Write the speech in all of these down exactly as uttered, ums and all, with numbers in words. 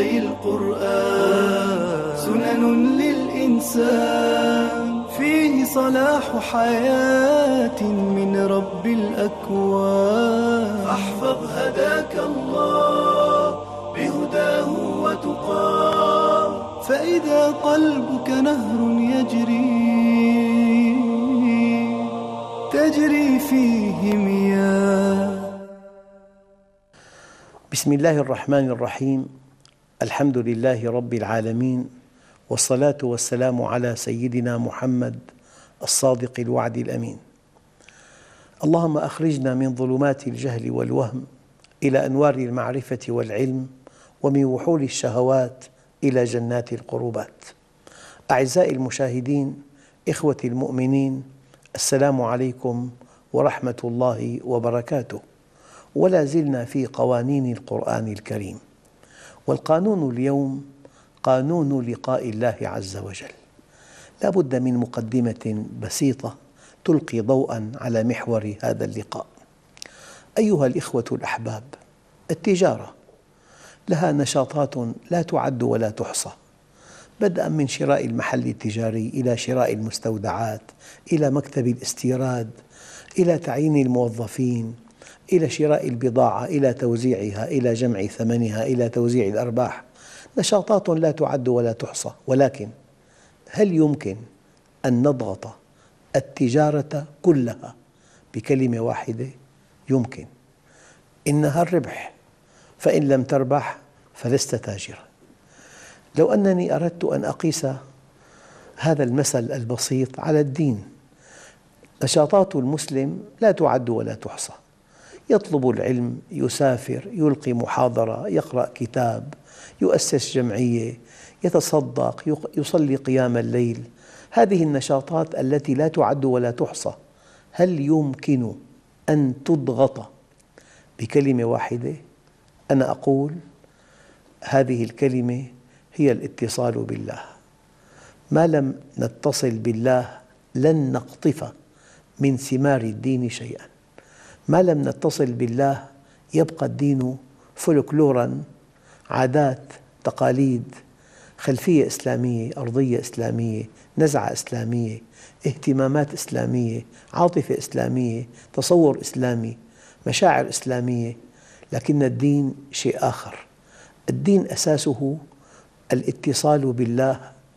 آي القرآن سنن للإنسان، فيه صلاح حياة من رب الأكوان. فاحفظ هداك الله بهداه وتقاه، فإذا قلبك نهر يجري تجري فيه مياه. بسم الله الرحمن الرحيم. الحمد لله رب العالمين، والصلاة والسلام على سيدنا محمد الصادق الوعد الأمين. اللهم أخرجنا من ظلمات الجهل والوهم إلى أنوار المعرفة والعلم، ومن وحول الشهوات إلى جنات القربات. أعزائي المشاهدين، إخوتي المؤمنين، السلام عليكم ورحمة الله وبركاته. ولا زلنا في قوانين القرآن الكريم، والقانون اليوم قانون لقاء الله عز وجل. لا بد من مقدمة بسيطة تلقي ضوءا على محور هذا اللقاء. أيها الإخوة الأحباب، التجارة لها نشاطات لا تعد ولا تحصى، بدءا من شراء المحل التجاري إلى شراء المستودعات، إلى مكتب الاستيراد، إلى تعيين الموظفين، إلى شراء البضاعة، إلى توزيعها، إلى جمع ثمنها، إلى توزيع الأرباح. نشاطات لا تعد ولا تحصى. ولكن هل يمكن أن نضغط التجارة كلها بكلمة واحدة؟ يمكن. إنها الربح، فإن لم تربح فلست تاجرا. لو أنني أردت أن أقيس هذا المثل البسيط على الدين، نشاطات المسلم لا تعد ولا تحصى. يطلب العلم، يسافر، يلقي محاضرة، يقرأ كتاب، يؤسس جمعية، يتصدق، يصلي قيام الليل. هذه النشاطات التي لا تعد ولا تحصى، هل يمكن أن تضغط بكلمة واحدة؟ أنا أقول هذه الكلمة هي الاتصال بالله. ما لم نتصل بالله لن نقطف من ثمار الدين شيئا. ما لم نتصل بالله يبقى الدين فولكلوراً، عادات، تقاليد، خلفية إسلامية، أرضية إسلامية، نزعة إسلامية، اهتمامات إسلامية، عاطفة إسلامية، تصور إسلامي، مشاعر إسلامية. لكن الدين شيء آخر. الدين أساسه الاتصال بالله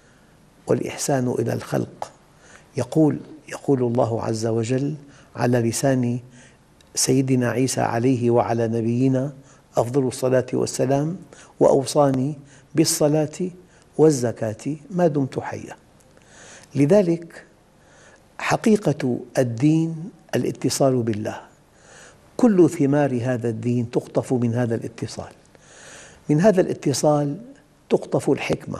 والإحسان إلى الخلق. يقول يقول الله عز وجل على لسان سيدنا عيسى عليه وعلى نبينا أفضل الصلاة والسلام: وأوصاني بالصلاة والزكاة ما دمت حيا. لذلك حقيقة الدين الاتصال بالله. كل ثمار هذا الدين تقطف من هذا الاتصال. من هذا الاتصال تقطف الحكمة،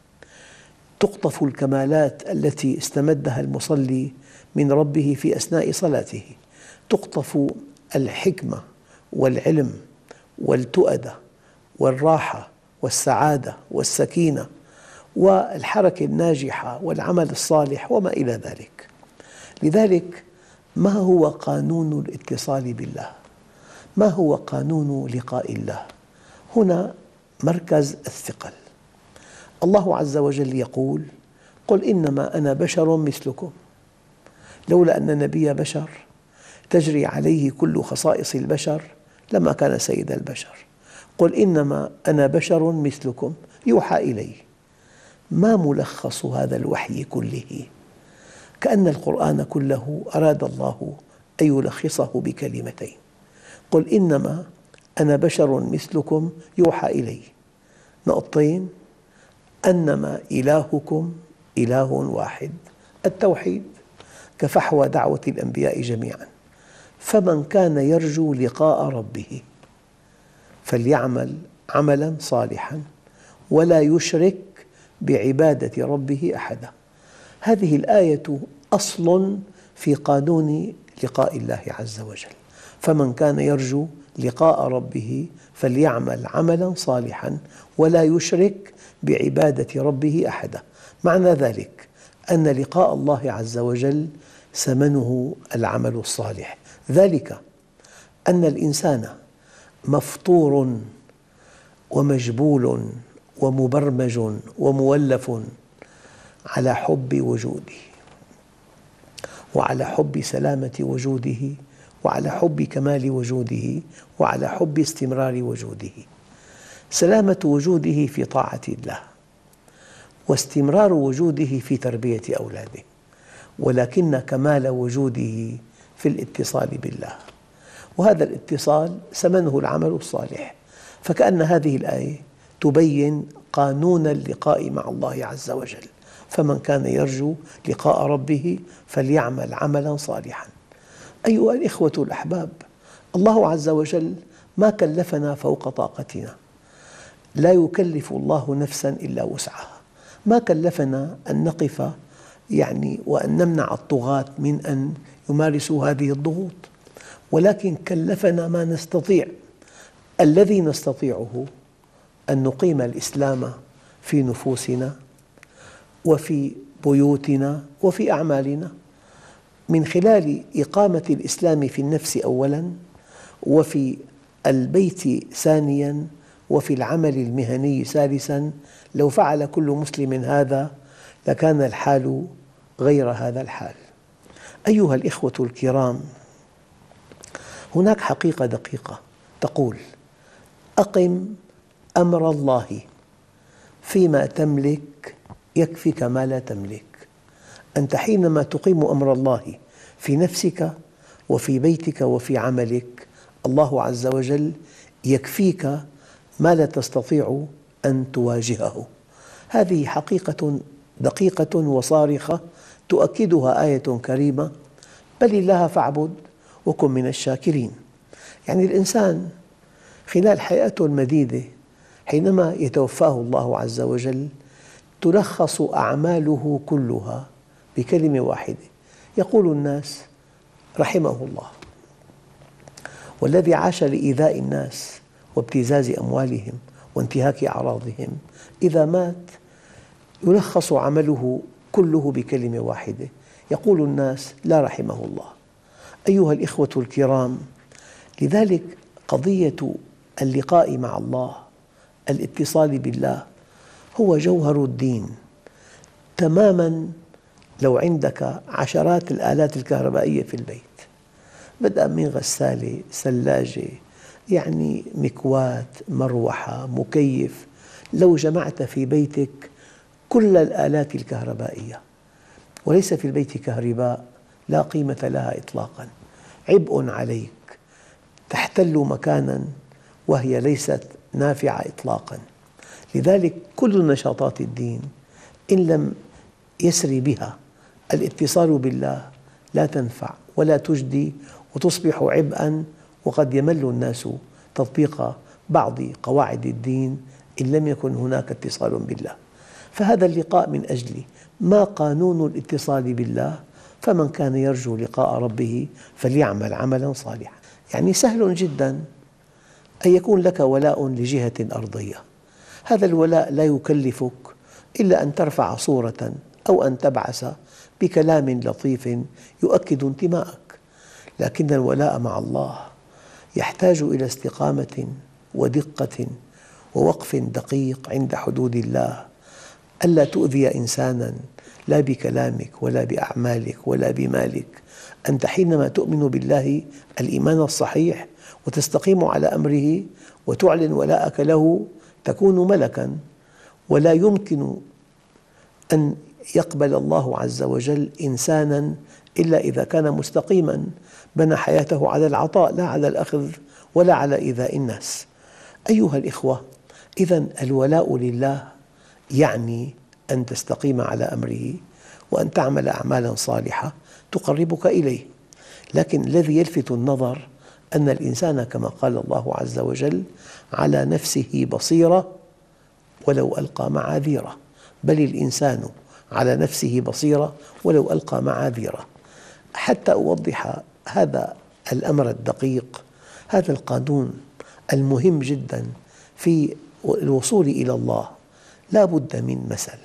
تقطف الكمالات التي استمدها المصلي من ربه في أثناء صلاته، تقطف الحكمة والعلم والتؤدة والراحة والسعادة والسكينة والحركة الناجحة والعمل الصالح وما إلى ذلك. لذلك ما هو قانون الاتصال بالله؟ ما هو قانون لقاء الله؟ هنا مركز الثقل. الله عز وجل يقول: قل إنما أنا بشر مثلكم. لولا أن النبي بشر تجري عليه كل خصائص البشر لما كان سيد البشر. قل إنما أنا بشر مثلكم يوحى إلي. ما ملخص هذا الوحي كله؟ كأن القرآن كله أراد الله أن يلخصه بكلمتين: قل إنما أنا بشر مثلكم يوحى إلي. نقطتين: أنما إلهكم إله واحد، التوحيد، كفحوى دعوة الأنبياء جميعا. فمن كان يرجو لقاء ربه فليعمل عملا صالحا ولا يشرك بعبادة ربه أحدا. هذه الآية أصل في قانون لقاء الله عز وجل. فمن كان يرجو لقاء ربه فليعمل عملا صالحا ولا يشرك بعبادة ربه أحدا. معنى ذلك أن لقاء الله عز وجل ثمنه العمل الصالح. ذلك أن الإنسان مفطور ومجبول ومبرمج ومولف على حب وجوده، وعلى حب سلامة وجوده، وعلى حب كمال وجوده، وعلى حب استمرار وجوده. سلامة وجوده في طاعة الله، واستمرار وجوده في تربية أولاده، ولكن كمال وجوده في الاتصال بالله، وهذا الاتصال ثمنه العمل الصالح. فكأن هذه الآية تبين قانون اللقاء مع الله عز وجل، فمن كان يرجو لقاء ربه فليعمل عملا صالحا. أيها الإخوة الأحباب، الله عز وجل ما كلفنا فوق طاقتنا، لا يكلف الله نفسا إلا وسعها، ما كلفنا أن نقف يعني وأن نمنع الطغاة من أن يمارسوا هذه الضغوط، ولكن كلفنا ما نستطيع. الذي نستطيعه أن نقيم الإسلام في نفوسنا وفي بيوتنا وفي أعمالنا، من خلال إقامة الإسلام في النفس أولاً، وفي البيت ثانياً، وفي العمل المهني ثالثاً. لو فعل كل مسلم هذا لكان الحال غير هذا الحال. أيها الإخوة الكرام، هناك حقيقة دقيقة تقول: أقم أمر الله فيما تملك يكفك ما لا تملك. أنت حينما تقيم أمر الله في نفسك وفي بيتك وفي عملك، الله عز وجل يكفيك ما لا تستطيع أن تواجهه. هذه حقيقة دقيقة وصارخة تؤكدها آية كريمة: بل الله فاعبد وكن من الشاكرين. يعني الإنسان خلال حياته المديدة حينما يتوفاه الله عز وجل تلخص أعماله كلها بكلمة واحدة، يقول الناس: رحمه الله. والذي عاش لإيذاء الناس وابتزاز أموالهم وانتهاك أعراضهم إذا مات يلخص عمله كله بكلمة واحدة، يقول الناس: لا رحمه الله. أيها الإخوة الكرام، لذلك قضية اللقاء مع الله، الاتصال بالله، هو جوهر الدين تماماً. لو عندك عشرات الآلات الكهربائية في البيت، بدءاً من غسالة، ثلاجة، يعني مكواة، مروحة، مكيف، لو جمعت في بيتك كل الآلات الكهربائية وليس في البيت كهرباء لا قيمة لها إطلاقاً، عبء عليك، تحتل مكاناً وهي ليست نافعة إطلاقاً. لذلك كل نشاطات الدين إن لم يسري بها الاتصال بالله لا تنفع ولا تجدي، وتصبح عبئاً، وقد يمل الناس تطبيق بعض قواعد الدين إن لم يكن هناك اتصال بالله. فهذا اللقاء من أجل ما قانون الاتصال بالله: فمن كان يرجو لقاء ربه فليعمل عملاً صالحاً. يعني سهل جداً أن يكون لك ولاء لجهة أرضية، هذا الولاء لا يكلفك إلا أن ترفع صورة أو أن تبعث بكلام لطيف يؤكد انتمائك. لكن الولاء مع الله يحتاج إلى استقامة ودقة ووقف دقيق عند حدود الله، ألا تؤذي إنساناً لا بكلامك ولا بأعمالك ولا بمالك. أنت حينما تؤمن بالله الإيمان الصحيح وتستقيم على أمره وتعلن ولاءك له تكون ملكاً، ولا يمكن أن يقبل الله عز وجل إنساناً إلا إذا كان مستقيماً بنى حياته على العطاء لا على الأخذ ولا على إيذاء الناس. أيها الإخوة، إذن الولاء لله يعني أن تستقيم على أمره وأن تعمل أعمالاً صالحة تقربك إليه. لكن الذي يلفت النظر أن الإنسان كما قال الله عز وجل: على نفسه بصيرة ولو ألقى معاذيره. بل الإنسان على نفسه بصيرة ولو ألقى معاذيره. حتى أوضح هذا الأمر الدقيق، هذا القانون المهم جدا في الوصول إلى الله، لا بد من مثل.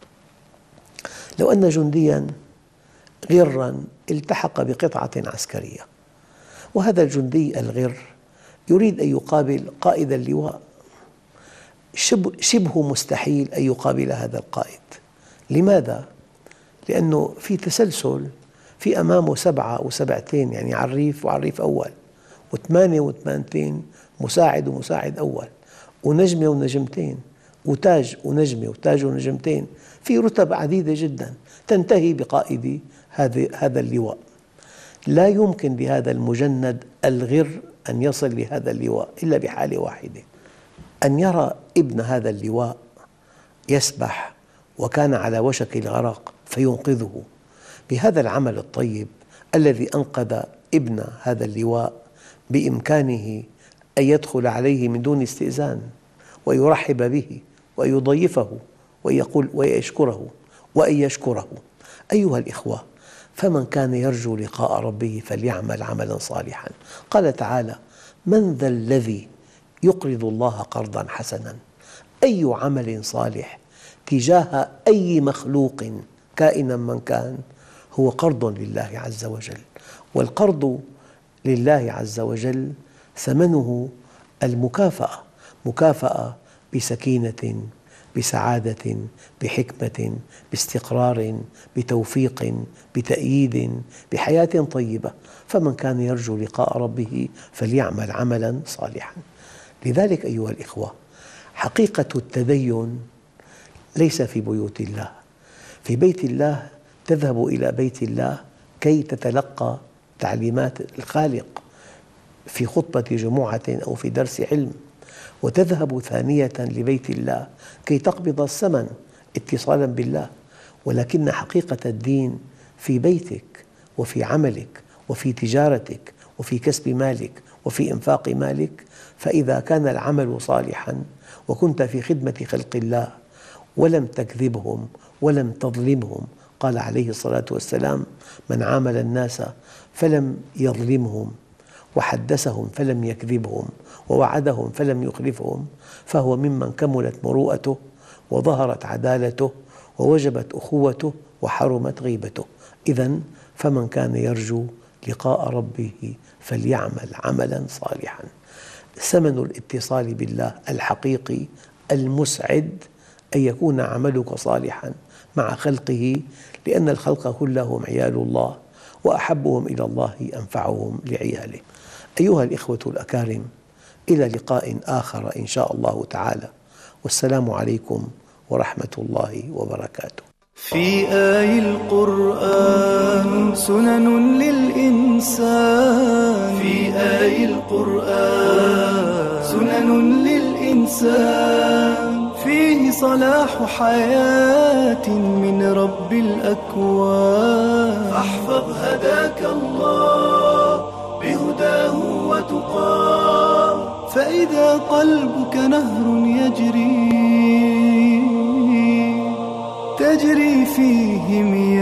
لو أن جندياً غراً التحق بقطعة عسكرية، وهذا الجندي الغر يريد أن يقابل قائد اللواء، شبه مستحيل أن يقابل هذا القائد. لماذا؟ لأنه في تسلسل، في أمامه سبعة وسبعتين يعني عريف وعريف أول، وثمانية وثمانتين مساعد ومساعد أول، ونجمة ونجمتين، وتاج ونجمة وتاج ونجمتين، في رتب عديدة جدا تنتهي بقائد هذا اللواء. لا يمكن لهذا المجند الغر أن يصل لهذا اللواء إلا بحالة واحدة، أن يرى ابن هذا اللواء يسبح وكان على وشك الغرق فينقذه. بهذا العمل الطيب الذي أنقذ ابن هذا اللواء بإمكانه أن يدخل عليه من دون استئذان ويرحب به ويضيفه ويقول ويشكره وأن يشكره. أيها الإخوة، فمن كان يرجو لقاء ربه فليعمل عملا صالحا. قال تعالى: من ذا الذي يقرض الله قرضا حسنا. أي عمل صالح تجاه أي مخلوق كائنا من كان هو قرض لله عز وجل، والقرض لله عز وجل ثمنه المكافأة، مكافأة بسكينة، بسعادة، بحكمة، باستقرار، بتوفيق، بتأييد، بحياة طيبة. فمن كان يرجو لقاء ربه فليعمل عملا صالحا. لذلك أيها الإخوة، حقيقة التدين ليس في بيوت الله. في بيت الله تذهب إلى بيت الله كي تتلقى تعليمات الخالق في خطبة جمعة أو في درس علم، وتذهب ثانية لبيت الله كي تقبض الثمن اتصالا بالله. ولكن حقيقة الدين في بيتك وفي عملك وفي تجارتك وفي كسب مالك وفي إنفاق مالك. فإذا كان العمل صالحا وكنت في خدمة خلق الله ولم تكذبهم ولم تظلمهم، قال عليه الصلاة والسلام: من عامل الناس فلم يظلمهم وحدثهم فلم يكذبهم ووعدهم فلم يخلفهم فهو ممن كملت مروءته وظهرت عدالته ووجبت أخوته وحرمت غيبته. إذن فمن كان يرجو لقاء ربه فليعمل عملا صالحا. ثمن الاتصال بالله الحقيقي المسعد أن يكون عملك صالحا مع خلقه، لأن الخلق كلهم عيال الله، وأحبهم إلى الله أنفعهم لعياله. أيها الإخوة الأكارم، إلى لقاء آخر إن شاء الله تعالى، والسلام عليكم ورحمة الله وبركاته. في آي القرآن سنن للإنسان، في آي القرآن سنن للإنسان، فيه صلاح حياة من رب الأكوان. فاحفظ هداك الله بهداه وتقاه، فإذا قلبك نهر يجري تجري فيه مياه